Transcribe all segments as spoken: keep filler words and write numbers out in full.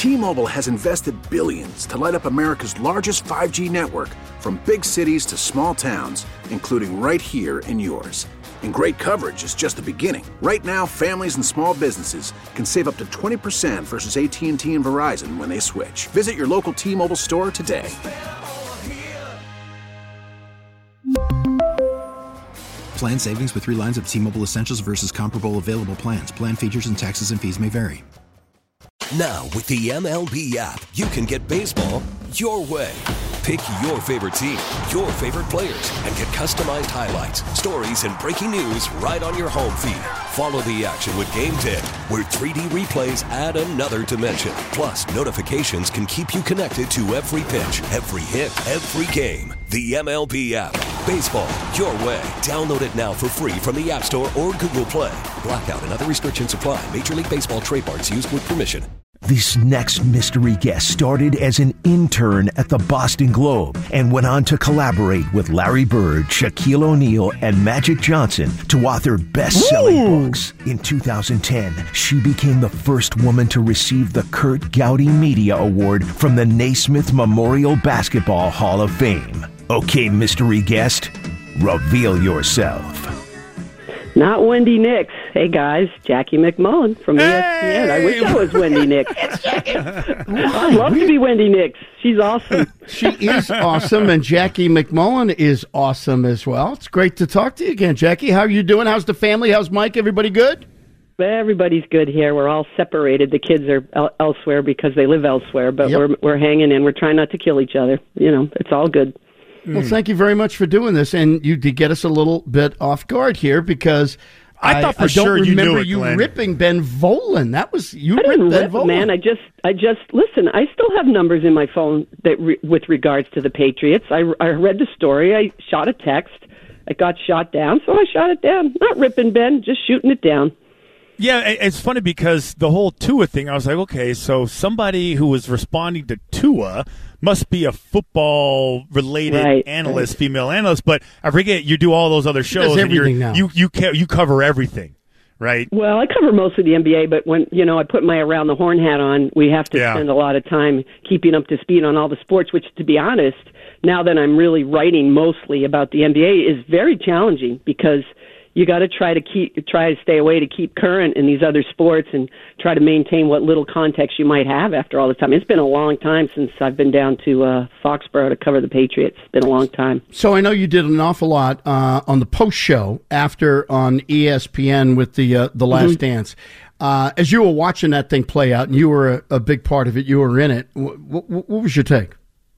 T-Mobile has invested billions to light up America's largest five G network, from big cities to small towns, including right here in yours. And great coverage is just the beginning. Right now, families and small businesses can save up to twenty percent versus A T and T and Verizon when they switch. Visit your local T-Mobile store today. Plan savings with three lines of T-Mobile Essentials versus comparable available plans. Plan features and taxes and fees may vary. Now, with the M L B app, you can get baseball your way. Pick your favorite team, your favorite players, and get customized highlights, stories, and breaking news right on your home feed. Follow the action with Game Day, where three D replays add another dimension. Plus, notifications can keep you connected to every pitch, every hit, every game. The M L B app. Baseball your way. Download it now for free from the App Store or Google Play. Blackout and other restrictions apply. Major League Baseball trademarks used with permission. This next mystery guest started as an intern at the Boston Globe and went on to collaborate with Larry Bird, Shaquille O'Neal, and Magic Johnson to author best-selling Ooh. books. In two thousand ten, she became the first woman to receive the Kurt Gowdy Media Award from the Naismith Memorial Basketball Hall of Fame. Okay, mystery guest, reveal yourself. Not Wendy Nix. Hey, guys, Jackie McMullen from E S P N. Hey! I wish I was Wendy Nix. I'd love to be Wendy Nix. She's awesome. She is awesome, and Jackie McMullen is awesome as well. It's great to talk to you again, Jackie. How are you doing? How's the family? How's Mike? Everybody good? Everybody's good here. We're all separated. The kids are el- elsewhere because they live elsewhere, but Yep. we're we're hanging in. We're trying not to kill each other. You know, it's all good. Well, thank you very much for doing this, and you did get us a little bit off guard here because I, I thought for I sure don't you remember knew it, you Glenn. ripping Ben Volen. That was you I didn't ripped Ben rip, Volen, man. I just, I just listen. I still have numbers in my phone that, re, with regards to the Patriots. I, I read the story. I shot a text. It got shot down, so I shot it down. Not ripping Ben, just shooting it down. Yeah, it's funny because the whole Tua thing, I was like, okay, so somebody who was responding to Tua must be a football-related right, analyst, right. female analyst, but I forget you do all those other shows. does and everything you're, now. You you ca- you cover everything, right? Well, I cover most of the N B A, but when you know I put my around the horn hat on, we have to Yeah. spend a lot of time keeping up to speed on all the sports. Which, to be honest, now that I'm really writing mostly about the N B A, is very challenging because you got to try to keep try to stay away to keep current in these other sports and try to maintain what little context you might have after all this time. It's been a long time since I've been down to uh, Foxborough to cover the Patriots. It's been a long time. So I know you did an awful lot uh, on the post show after on E S P N with the uh, the Last mm-hmm. Dance. Uh, as you were watching that thing play out, and you were a, a big part of it, you were in it. What, what, what was your take?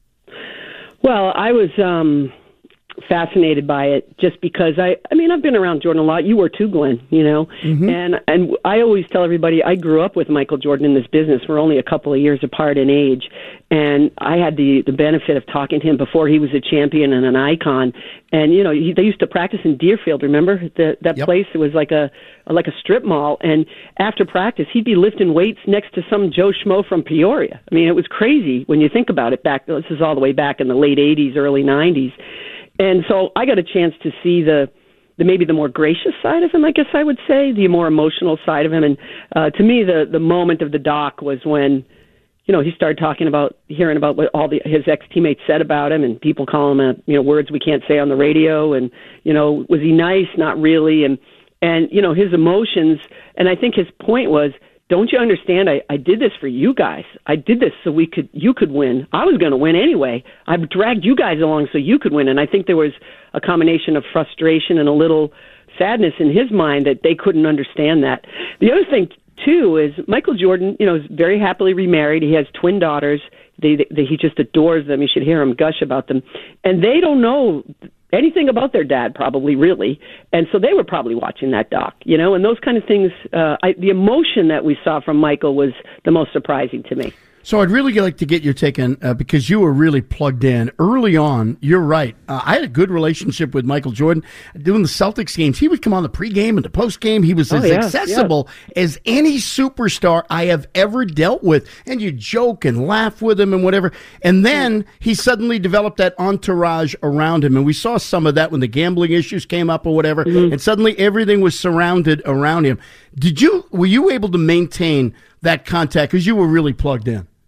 Well, I was. Um, fascinated by it just because I I mean I've been around Jordan a lot. You were too, Glenn, you know. Mm-hmm. And and I always tell everybody I grew up with Michael Jordan in this business. We're only a couple of years apart in age. And I had the the benefit of talking to him before he was a champion and an icon. And you know, he, they used to practice in Deerfield, remember? The, that yep. place, it was like a like a strip mall, and after practice he'd be lifting weights next to some Joe Schmo from Peoria. I mean, it was crazy when you think about it back this is all the way back in the late eighties, early nineties. And so I got a chance to see the, the maybe the more gracious side of him, I guess I would say, the more emotional side of him. And uh, to me, the, the moment of the doc was when, you know, he started talking about, hearing about what all the, his ex-teammates said about him, and people call him, a, you know, words we can't say on the radio. And, you know, was he nice? Not really. And, and you know, his emotions. And I think his point was, don't you understand? I, I did this for you guys. I did this so we could, you could win. I was going to win anyway. I dragged you guys along so you could win. And I think there was a combination of frustration and a little sadness in his mind that they couldn't understand that. The other thing too is Michael Jordan, you know, is very happily remarried. He has twin daughters. They, they, he just adores them. You should hear him gush about them. And they don't know anything about their dad, probably, really. And so they were probably watching that doc, you know, and those kind of things. Uh, I, the emotion that we saw from Michael was the most surprising to me. So I'd really like to get your take on, uh, because you were really plugged in early on. You're right. Uh, I had a good relationship with Michael Jordan. Doing the Celtics games, he would come on the pregame and the postgame. He was oh, as yeah, accessible yeah. as any superstar I have ever dealt with. And you joke and laugh with him and whatever. And then he suddenly developed that entourage around him. And we saw some of that when the gambling issues came up or whatever. Mm-hmm. And suddenly everything was surrounded around him. Did you, were you able to maintain that contact? Because you were really plugged in.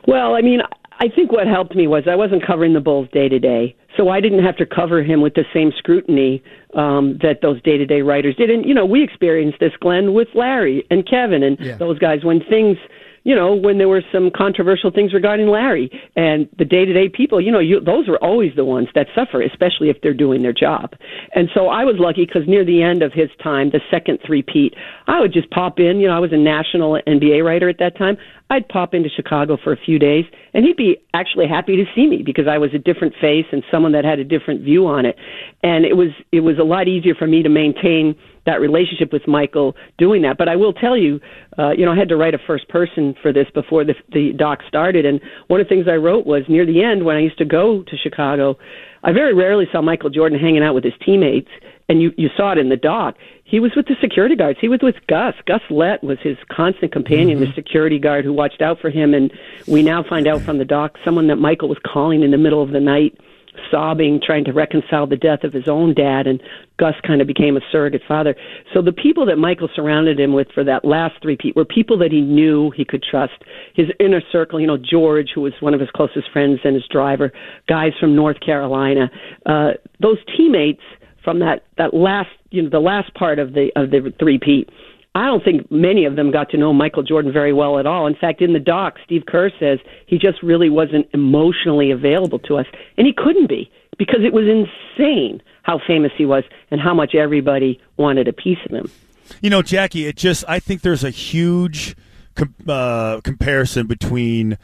Well, I mean, I think what helped me was I wasn't covering the Bulls day to day, so I didn't have to cover him with the same scrutiny um, that those day to day writers did. And, you know, we experienced this, Glenn, with Larry and Kevin and yeah. those guys when things, you know, when there were some controversial things regarding Larry and the day to day people, you know, you, those are always the ones that suffer, especially if they're doing their job. And so I was lucky because near the end of his time, the second three-peat, I would just pop in. You know, I was a national N B A writer at that time. I'd pop into Chicago for a few days, and he'd be actually happy to see me because I was a different face and someone that had a different view on it. And it was it was a lot easier for me to maintain that relationship with Michael doing that. But I will tell you, uh, you know, I had to write a first person for this before the, the doc started, and one of the things I wrote was near the end when I used to go to Chicago, I very rarely saw Michael Jordan hanging out with his teammates, and you, you saw it in the doc. He was with the security guards. He was with Gus. Gus Lett was his constant companion, mm-hmm. the security guard who watched out for him. And we now find out from the doc, someone that Michael was calling in the middle of the night, sobbing, trying to reconcile the death of his own dad. And Gus kind of became a surrogate father. So the people that Michael surrounded him with for that last three-peat were people that he knew he could trust. His inner circle, you know, George, who was one of his closest friends, and his driver, guys from North Carolina. Uh, those teammates from that, that last, you know, the last part of the of the three-peat, I don't think many of them got to know Michael Jordan very well at all. In fact, in the doc, Steve Kerr says he just really wasn't emotionally available to us, and he couldn't be because it was insane how famous he was and how much everybody wanted a piece of him. You know, Jackie, it just I think there's a huge com- uh, comparison between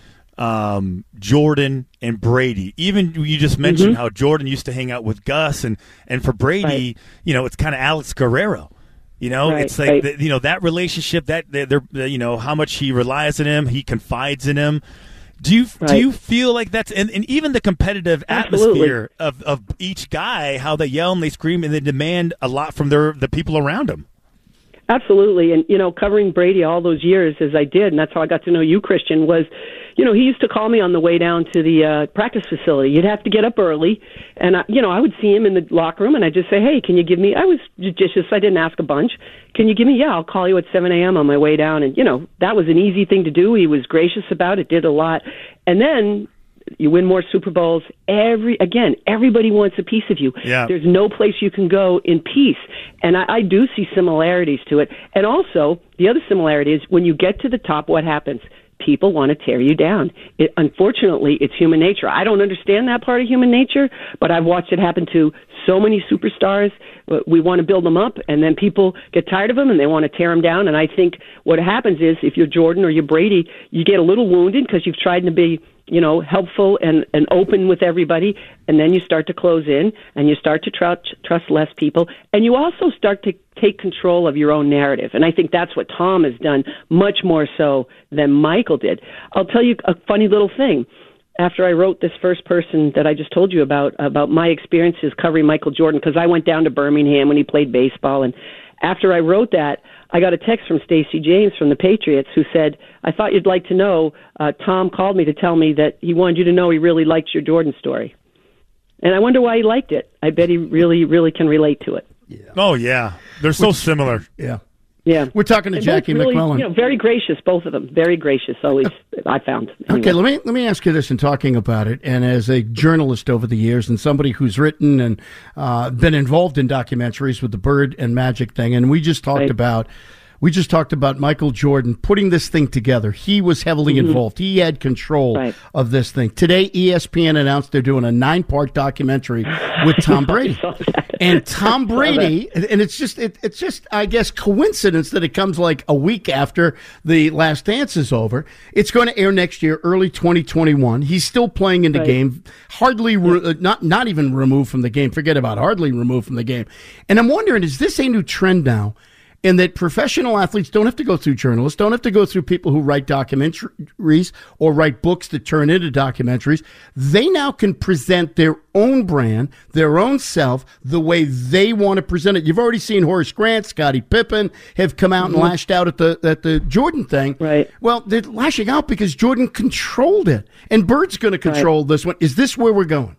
Um, Jordan and Brady. Even you just mentioned mm-hmm. how Jordan used to hang out with Gus, and, and for Brady, right. you know, it's kind of Alex Guerrero. You know, right, it's like right. the, you know that relationship that they're, they're you know how much he relies on him, he confides in him. Do you right. do you feel like that's and, and even the competitive Absolutely. atmosphere of, of each guy, how they yell and they scream and they demand a lot from their the people around them. Absolutely. And, you know, covering Brady all those years as I did, and that's how I got to know you, Christian, was, you know, he used to call me on the way down to the uh, practice facility. You'd have to get up early. And, I, you know, I would see him in the locker room, and I'd just say, hey, can you give me, I was judicious, I didn't ask a bunch. Can you give me, yeah, I'll call you at seven a.m. on my way down. And, you know, that was an easy thing to do. He was gracious about it, did a lot. And then you win more Super Bowls. Every again, everybody wants a piece of you. Yeah. There's no place you can go in peace. And I, I do see similarities to it. And also, the other similarity is when you get to the top, what happens? People want to tear you down. It, unfortunately, it's human nature. I don't understand that part of human nature, but I've watched it happen to so many superstars. We want to build them up, and then people get tired of them, and they want to tear them down. And I think what happens is if you're Jordan or you're Brady, you get a little wounded because you've tried to be, you know, helpful and, and open with everybody, and then you start to close in, and you start to trust, trust less people, and you also start to take control of your own narrative. And I think that's what Tom has done much more so than Michael did. I'll tell you a funny little thing. After I wrote this first person that I just told you about, about my experiences covering Michael Jordan, because I went down to Birmingham when he played baseball, and after I wrote that, I got a text from Stacey James from the Patriots who said, I thought you'd like to know, uh, Tom called me to tell me that he wanted you to know he really liked your Jordan story. And I wonder why he liked it. I bet he really, really can relate to it. Yeah. Oh, yeah. They're so Which, similar. Yeah. Yeah. We're talking to and Jackie really, McClellan. You know, very gracious, both of them. Very gracious, always, I found. Anyway. Okay, let me let me ask you this in talking about it, and as a journalist over the years and somebody who's written and uh, been involved in documentaries with the Bird and Magic thing, and we just talked right. about We just talked about Michael Jordan putting this thing together. He was heavily mm-hmm. involved. He had control right. of this thing. Today, E S P N announced they're doing a nine-part documentary with Tom Brady. And Tom Brady, and it's just, it, it's just, I guess, coincidence that it comes like a week after The Last Dance is over. It's going to air next year, early twenty twenty-one. He's still playing in the right. game, hardly, re- not not even removed from the game. Forget about hardly removed from the game. And I'm wondering, is this a new trend now? And that professional athletes don't have to go through journalists, don't have to go through people who write documentaries or write books that turn into documentaries. They now can present their own brand, their own self, the way they want to present it. You've already seen Horace Grant, Scottie Pippen have come out mm-hmm. and lashed out at the at the Jordan thing. Right. Well, they're lashing out because Jordan controlled it. And Bird's going to control right. this one. Is this where we're going?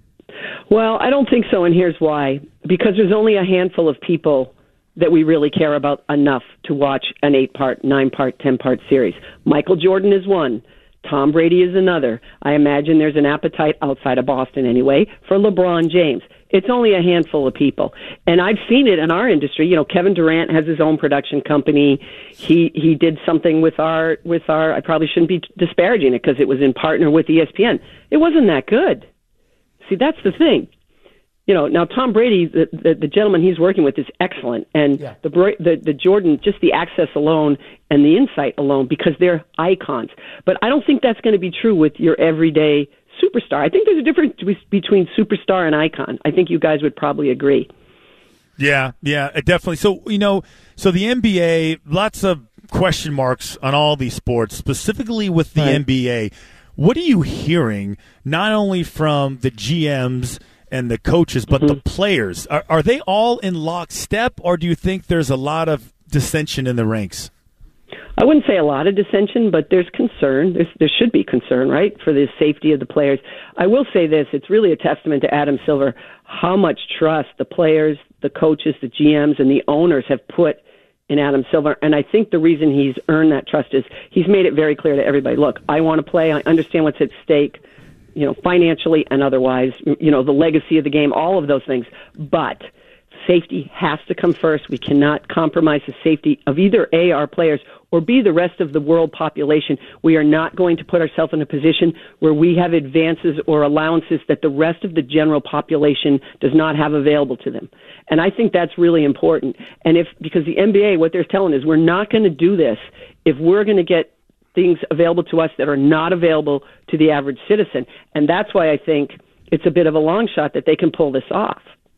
Well, I don't think so, and here's why. Because there's only a handful of people that we really care about enough to watch an eight-part, nine-part, ten-part series. Michael Jordan is one. Tom Brady is another. I imagine there's an appetite outside of Boston anyway for LeBron James. It's only a handful of people. And I've seen it in our industry. You know, Kevin Durant has his own production company. He he did something with our, with our I probably shouldn't be disparaging it because it was in partner with E S P N. It wasn't that good. See, that's the thing. You know, now Tom Brady, the, the, the gentleman he's working with is excellent. And yeah. the, the the Jordan, just the access alone and the insight alone, because they're icons. But I don't think that's going to be true with your everyday superstar. I think there's a difference between superstar and icon. I think you guys would probably agree. Yeah, yeah, definitely. So, you know, so the N B A, lots of question marks on all these sports, specifically with the right. N B A. What are you hearing, not only from the G Ms and the coaches, but mm-hmm. the players? Are, are they all in lockstep, or do you think there's a lot of dissension in the ranks? I wouldn't say a lot of dissension, but there's concern. There's, there should be concern, right, for the safety of the players. I will say this. It's really a testament to Adam Silver how much trust the players, the coaches, the G Ms, and the owners have put in Adam Silver. And I think the reason he's earned that trust is he's made it very clear to everybody, look, I want to play. I understand what's at stake, you know, financially and otherwise, you know, the legacy of the game, all of those things. But safety has to come first. We cannot compromise the safety of either A, our players, or B, the rest of the world population. We are not going to put ourselves in a position where we have advances or allowances that the rest of the general population does not have available to them. And I think that's really important. And if, because the N B A, what they're telling is we're not going to do this if we're going to get things available to us that are not available to the average citizen. And that's why I think it's a bit of a long shot that they can pull this off.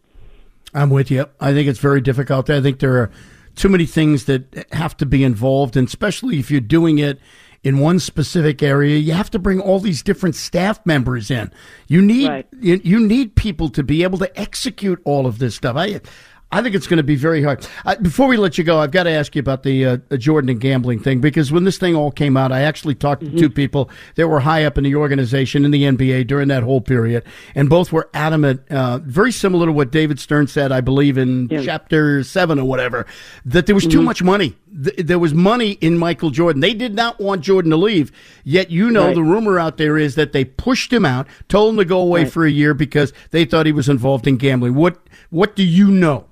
I'm with you. I think it's very difficult. I think there are too many things that have to be involved, and especially if you're doing it in one specific area, you have to bring all these different staff members in. You need right. you, you need people to be able to execute all of this stuff. I I think it's going to be very hard. Uh, before we let you go, I've got to ask you about the uh, Jordan and gambling thing, because when this thing all came out, I actually talked mm-hmm. to two people that were high up in the organization in the N B A during that whole period, and both were adamant, uh, very similar to what David Stern said, I believe, in yeah. chapter seven or whatever, that there was mm-hmm. too much money. Th- there was money in Michael Jordan. They did not want Jordan to leave, yet you know right. the rumor out there is that they pushed him out, told him to go away right. for a year because they thought he was involved in gambling. What What do you know?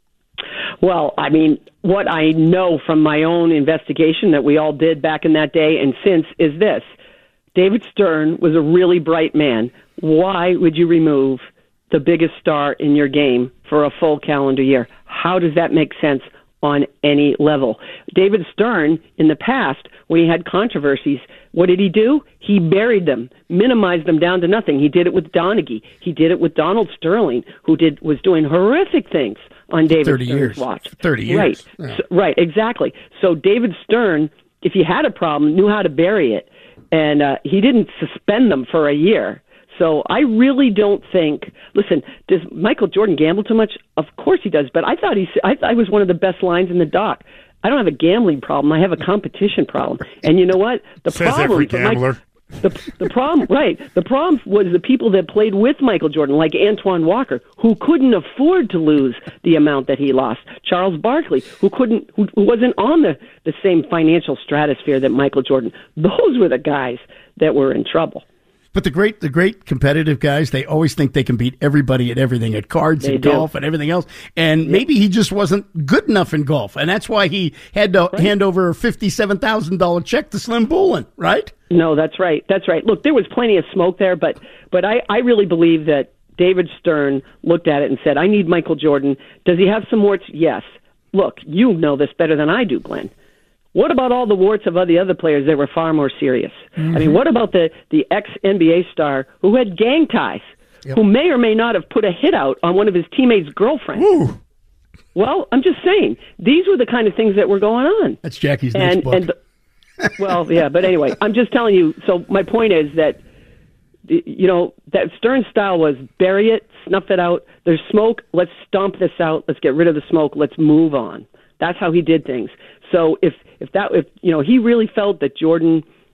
Well, I mean, what I know from my own investigation that we all did back in that day and since is this. David Stern was a really bright man. Why would you remove the biggest star in your game for a full calendar year? How does that make sense on any level? David Stern, in the past, when he had controversies, what did he do? He buried them, minimized them down to nothing. He did it with Donaghy. He did it with Donald Sterling, who did was doing horrific things on David thirty Stern's years. watch. thirty years. Right, yeah. so, right, exactly. So David Stern, if he had a problem, knew how to bury it, and uh, he didn't suspend them for a year. So I really don't think. Listen, does Michael Jordan gamble too much? Of course he does. But I thought he. I thought it was one of the best lines in the doc. I don't have a gambling problem. I have a competition problem. And you know what? The Says problem. every gambler. Mike, the the problem, right? The problem was the people that played with Michael Jordan, like Antoine Walker, who couldn't afford to lose the amount that he lost. Charles Barkley, who couldn't, who, who wasn't on the the same financial stratosphere that Michael Jordan. Those were the guys that were in trouble. But the great, the great competitive guys, they always think they can beat everybody at everything, at cards they and do. golf and everything else. And yep. maybe he just wasn't good enough in golf, and that's why he had to right. hand over a fifty-seven thousand dollars check to Slim Bullen, right? No, that's right. That's right. Look, there was plenty of smoke there, but but I, I really believe that David Stern looked at it and said, I need Michael Jordan. Does he have some warts? Yes. Look, you know this better than I do, Glenn. What about all the warts of the other players that were far more serious? Mm-hmm. I mean, what about the, the ex-N B A star who had gang ties, yep. who may or may not have put a hit out on one of his teammates' girlfriends? Ooh. Well, I'm just saying, these were the kind of things that were going on. That's Jackie's and, next book. And the, well, yeah, but anyway, I'm just telling you, so my point is that, you know, that Stern style was bury it, snuff it out, there's smoke, let's stomp this out, let's get rid of the smoke, let's move on. That's how he did things. So if if that if you know he really felt that Jordan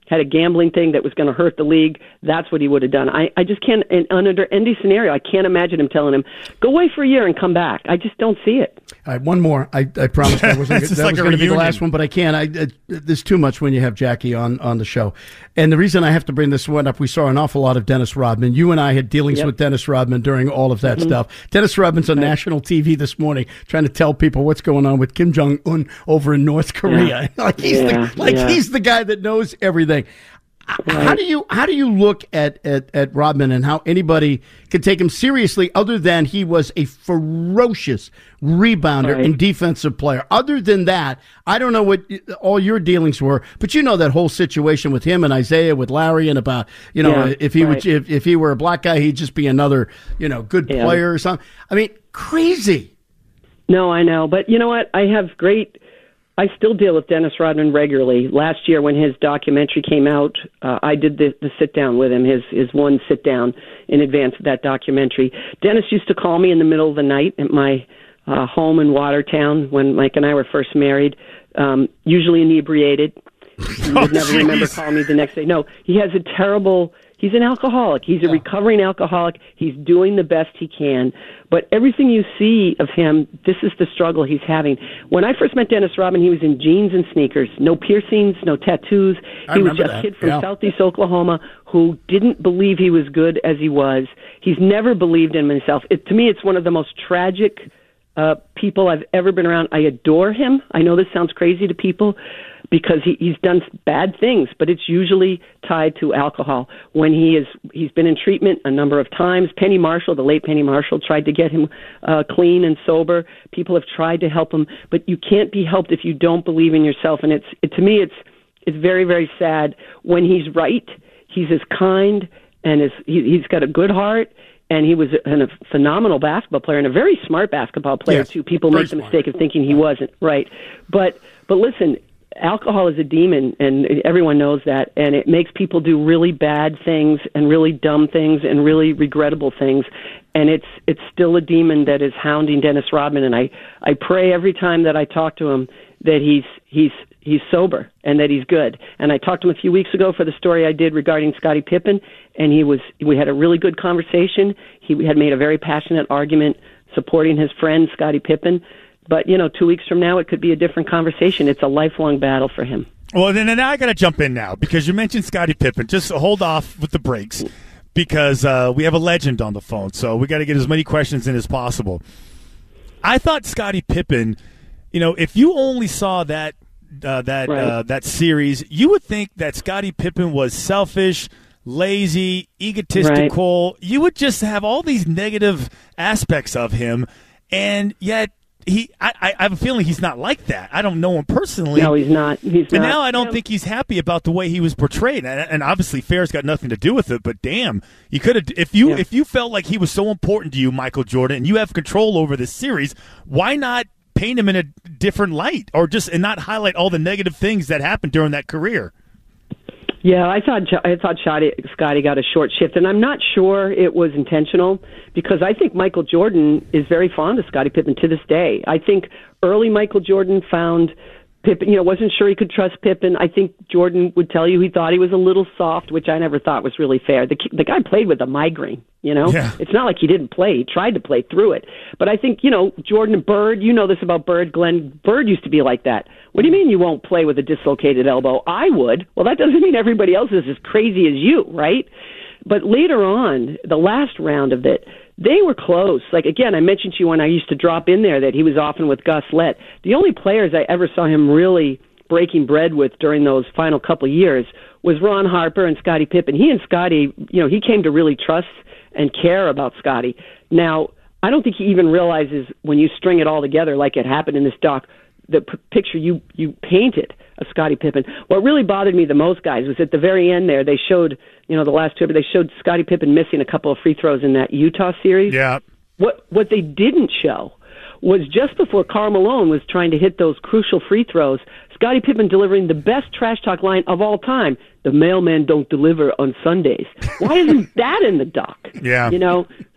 had a gambling thing that was going to hurt the league, that's what he would have done. I, I just can't, in, under any scenario, I can't imagine him telling him, go away for a year and come back. I just don't see it. All right, one more. I, I promised that wasn't that like was going to be the last one, but I can't. I, I, there's too much when you have Jackie on, on the show. And the reason I have to bring this one up, we saw an awful lot of Dennis Rodman. You and I had dealings Yep. with Dennis Rodman during all of that mm-hmm. stuff. Dennis Rodman's on right. national T V this morning trying to tell people what's going on with Kim Jong-un over in North Korea. Yeah. like he's yeah. the, like yeah. he's the guy that knows everything. Right. How do you how do you look at, at, at Rodman and how anybody could take him seriously other than he was a ferocious rebounder right. and defensive player? Other than that, I don't know what all your dealings were, but you know that whole situation with him and Isaiah, with Larry, and about you know yeah, if he right. would if, if he were a black guy, he'd just be another you know good yeah. player or something. I mean, crazy. No, I know, but you know what? I have great. I still deal with Dennis Rodman regularly. Last year, when his documentary came out, uh, I did the, the sit down with him, his his one sit down in advance of that documentary. Dennis used to call me in the middle of the night at my uh, home in Watertown when Mike and I were first married, um, usually inebriated. He would oh, never geez. remember calling me the next day. No, he has a terrible. He's an alcoholic. He's a recovering alcoholic. He's doing the best he can. But everything you see of him, this is the struggle he's having. When I first met Dennis Rodman, he was in jeans and sneakers, no piercings, no tattoos. I He was just that. a kid from yeah. Southeast Oklahoma who didn't believe he was good as he was. He's never believed in himself. It, to me, it's one of the most tragic uh, people I've ever been around. I adore him. I know this sounds crazy to people, because he, he's done bad things, but it's usually tied to alcohol. When he is, he's been in treatment a number of times. Penny Marshall, the late Penny Marshall, tried to get him uh, clean and sober. People have tried to help him, but you can't be helped if you don't believe in yourself. And it's, it, to me, it's it's very, very sad. When he's right, he's as kind and as he, he's got a good heart. And he was a, a phenomenal basketball player and a very smart basketball player yes, too. People make the mistake of thinking he wasn't right, but but listen. Alcohol is a demon, and everyone knows that, and it makes people do really bad things and really dumb things and really regrettable things, and it's it's still a demon that is hounding Dennis Rodman. And I, I pray every time that I talk to him that he's he's he's sober and that he's good. And I talked to him a few weeks ago for the story I did regarding Scottie Pippen, and he was we had a really good conversation. He had made a very passionate argument supporting his friend Scottie Pippen. But, you know, two weeks from now, it could be a different conversation. It's a lifelong battle for him. Well, then now I got to jump in now because you mentioned Scottie Pippen. Just hold off with the breaks because uh, we have a legend on the phone. So we got to get as many questions in as possible. I thought Scottie Pippen, you know, if you only saw that uh, that right. uh, that series, you would think that Scottie Pippen was selfish, lazy, egotistical. Right. You would just have all these negative aspects of him, and yet he, I, I have a feeling he's not like that. I don't know him personally. No, he's not. He's but not. now I don't yeah. think he's happy about the way he was portrayed, and, and obviously fair's got nothing to do with it. But damn, you could have if you yeah. if you felt like he was so important to you, Michael Jordan, and you have control over this series. Why not paint him in a different light, or just and not highlight all the negative things that happened during that career? Yeah, I thought I thought Scotty got a short shift, and I'm not sure it was intentional because I think Michael Jordan is very fond of Scottie Pippen to this day. I think early Michael Jordan found Pippen, you know, wasn't sure he could trust Pippen. I think Jordan would tell you he thought he was a little soft, which I never thought was really fair. The the guy played with a migraine, you know? Yeah. It's not like he didn't play. He tried to play through it. But I think, you know, Jordan and Bird, you know this about Bird, Glenn. Bird used to be like that. What do you mean you won't play with a dislocated elbow? I would. Well, that doesn't mean everybody else is as crazy as you, right? But later on, the last round of it, they were close. Like, again, I mentioned to you when I used to drop in there that he was often with Gus Lett. The only players I ever saw him really breaking bread with during those final couple of years was Ron Harper and Scottie Pippen. He and Scottie, you know, he came to really trust and care about Scottie. Now, I don't think he even realizes when you string it all together like it happened in this doc, the p- picture you, you painted of Scottie Pippen. What really bothered me the most, guys, was at the very end there, they showed, you know, the last two, but they showed Scottie Pippen missing a couple of free throws in that Utah series. Yeah. What what they didn't show was just before Karl Malone was trying to hit those crucial free throws, Scottie Pippen delivering the best trash talk line of all time. The mailman don't deliver on Sundays. Why isn't that in the doc? Yeah. You know,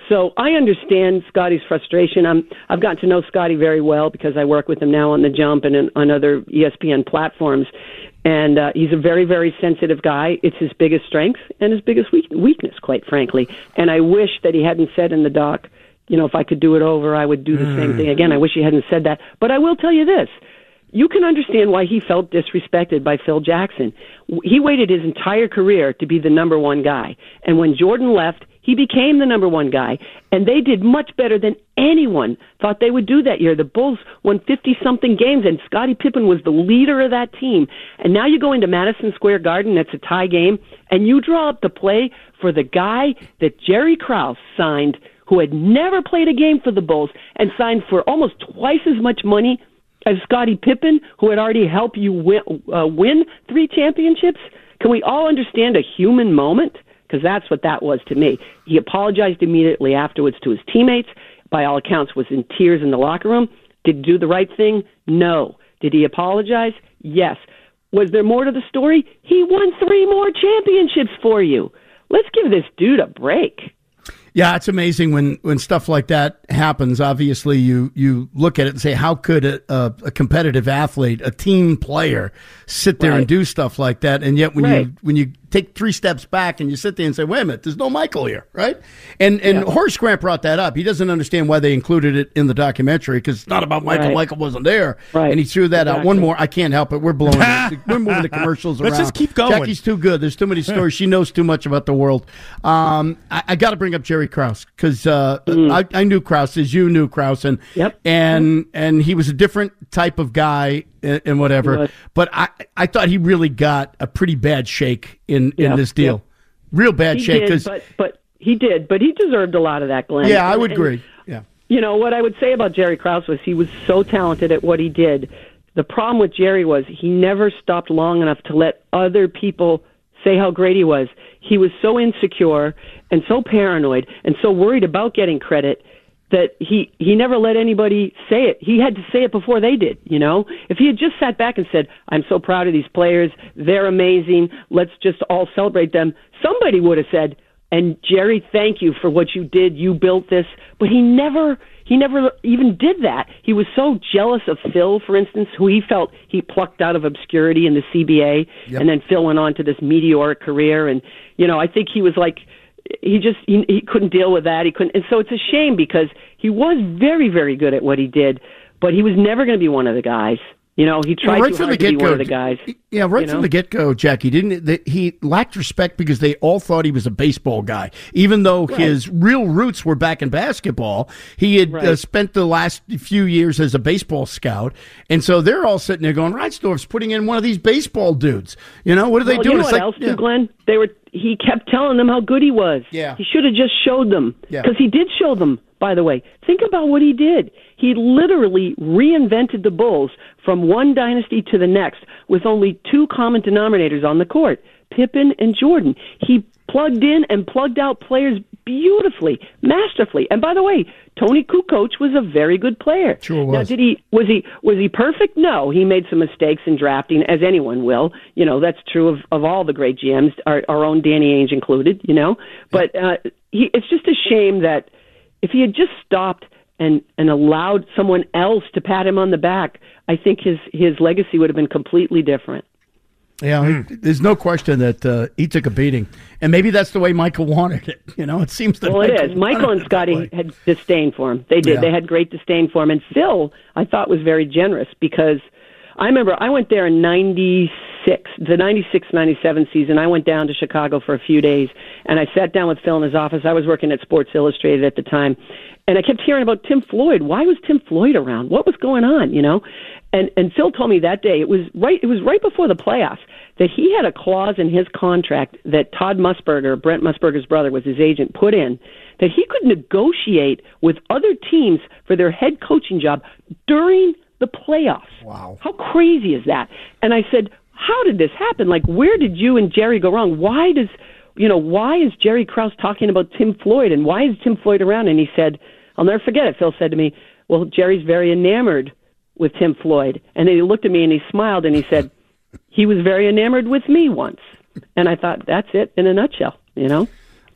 So I understand Scotty's frustration. I'm, I've gotten to know Scotty very well because I work with him now on The Jump and in, on other E S P N platforms. And uh, he's a very, very sensitive guy. It's his biggest strength and his biggest weak- weakness, quite frankly. And I wish that he hadn't said in the doc, you know, if I could do it over, I would do the mm. same thing again. I wish he hadn't said that. But I will tell you this. You can understand why he felt disrespected by Phil Jackson. He waited his entire career to be the number one guy. And when Jordan left, he became the number one guy. And they did much better than anyone thought they would do that year. The Bulls won fifty-something games, and Scottie Pippen was the leader of that team. And now you go into Madison Square Garden, that's a tie game, and you draw up the play for the guy that Jerry Krause signed, who had never played a game for the Bulls, and signed for almost twice as much money as Scottie Pippen, who had already helped you win, uh, win three championships. Can we all understand a human moment? Because that's what that was to me. He apologized immediately afterwards to his teammates. By all accounts, was in tears in the locker room. Did he do the right thing? No. Did he apologize? Yes. Was there more to the story? He won three more championships for you. Let's give this dude a break. Yeah, it's amazing when, when stuff like that happens. Obviously, you, you look at it and say, how could a, a, a competitive athlete, a team player, sit there right. and do stuff like that? And yet when right. you when you take three steps back and you sit there and say, wait a minute, there's no Michael here, right? And and yeah. Horace Grant brought that up. He doesn't understand why they included it in the documentary because it's not about Michael. Right. Michael wasn't there. Right. And he threw that exactly. out. One more. I can't help it. We're blowing it. We're moving the commercials around. Let's just keep going. Jackie's too good. There's too many stories. She knows too much about the world. Um, I, I got to bring up Jerry Krause because uh, mm. I, I knew Krause as you knew Krause. And, yep. and, and he was a different type of guy and, and whatever. But I, I thought he really got a pretty bad shake in, in yep. this deal. Yep. Real bad he shake. Did, but, but he did. But he deserved a lot of that, Glenn. Yeah, I would and, agree. Yeah. You know, what I would say about Jerry Krause was he was so talented at what he did. The problem with Jerry was he never stopped long enough to let other people say how great he was. He was so insecure and so paranoid and so worried about getting credit that he, he never let anybody say it. He had to say it before they did, you know? If he had just sat back and said, I'm so proud of these players, they're amazing, let's just all celebrate them, somebody would have said, and Jerry, thank you for what you did, you built this. But he never he never even did that. He was so jealous of Phil, for instance, who he felt he plucked out of obscurity in the C B A, yep. and then Phil went on to this meteoric career. And, you know, I think he was like, He just he, he couldn't deal with that. He couldn't, and so it's a shame because he was very, very good at what he did, but he was never going to be one of the guys. You know, he tried well, right too from hard the to be get-go, one of the guys. Yeah, right you know? from the get-go, Jackie, didn't they, he lacked respect because they all thought he was a baseball guy, even though right. his real roots were back in basketball. He had right. uh, spent the last few years as a baseball scout, and so they're all sitting there going, Reinsdorf's putting in one of these baseball dudes. You know, what are they well, doing? You know it's what like, else, yeah. too, Glenn? They were. He kept telling them how good he was. Yeah. He should have just showed them. Yeah. Because he did show them, by the way. Think about what he did. He literally reinvented the Bulls from one dynasty to the next with only two common denominators on the court, Pippen and Jordan. He plugged in and plugged out players beautifully, masterfully. And by the way, Tony Kukoc was a very good player. Sure was. Now, did he was he was he perfect? No, he made some mistakes in drafting, as anyone will. You know, that's true of, of all the great G Ms, our, our own Danny Ainge included. You know, but uh, he, it's just a shame that if he had just stopped and and allowed someone else to pat him on the back, I think his his legacy would have been completely different. Yeah, mm. There's no question that uh, he took a beating, and maybe that's the way Michael wanted it. You know, it seems that. Well, Michael it is. Michael and Scotty had disdain for him. They did. Yeah. They had great disdain for him, and Phil, I thought, was very generous because I remember I went there in ninety-six, the ninety-six ninety-seven season. I went down to Chicago for a few days, and I sat down with Phil in his office. I was working at Sports Illustrated at the time, and I kept hearing about Tim Floyd. Why was Tim Floyd around? What was going on? You know. And and Phil told me that day it was right it was right before the playoffs that he had a clause in his contract that Todd Musburger, Brent Musburger's brother, was his agent, put in that he could negotiate with other teams for their head coaching job during the playoffs. Wow. How crazy is that? And I said, how did this happen? Like, where did you and Jerry go wrong? Why does, you know, why is Jerry Krause talking about Tim Floyd and why is Tim Floyd around? And he said, I'll never forget it. Phil said to me, well, Jerry's very enamored with Tim Floyd. And then he looked at me and he smiled and he said, he was very enamored with me once. And I thought, that's it in a nutshell, you know?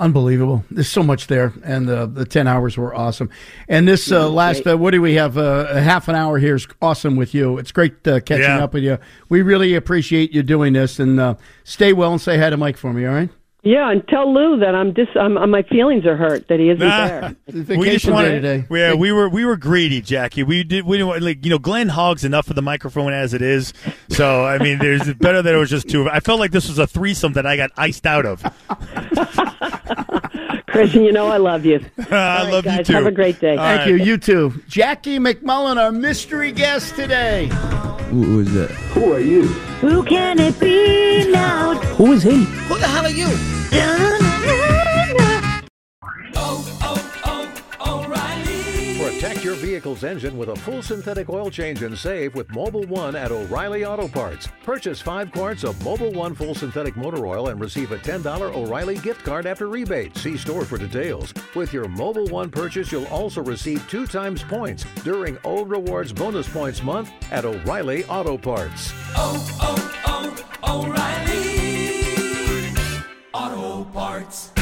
Unbelievable. There's so much there, and the the ten hours were awesome. And this uh, last, uh, what do we have, uh, a half an hour here is awesome with you. It's great uh, catching Yeah. up with you. We really appreciate you doing this, and uh, stay well and say hi to Mike for me, all right? Yeah, and tell Lou that I'm dis- I'm, uh, my feelings are hurt that he isn't Nah. there. Vacation We just day wanted, today. yeah, we were we were greedy, Jackie. We did we didn't want- like you know Glenn hogs enough of the microphone as it is. So I mean, there's better that it was just two. I felt like this was a threesome that I got iced out of. Christian, you know I love you. I All right, love guys, you too. Have a great day. All Thank right. you. You too. Jackie McMullen, our mystery guest today. Who is that? Who can it be now? Who is he? Who the hell are you? Protect your vehicle's engine with a full synthetic oil change and save with Mobile One at O'Reilly Auto Parts. Purchase five quarts of Mobile One full synthetic motor oil and receive a ten dollars O'Reilly gift card after rebate. See store for details. With your Mobile One purchase, you'll also receive two times points during O Rewards Bonus Points Month at O'Reilly Auto Parts. Oh, oh, oh, O'Reilly Auto Parts.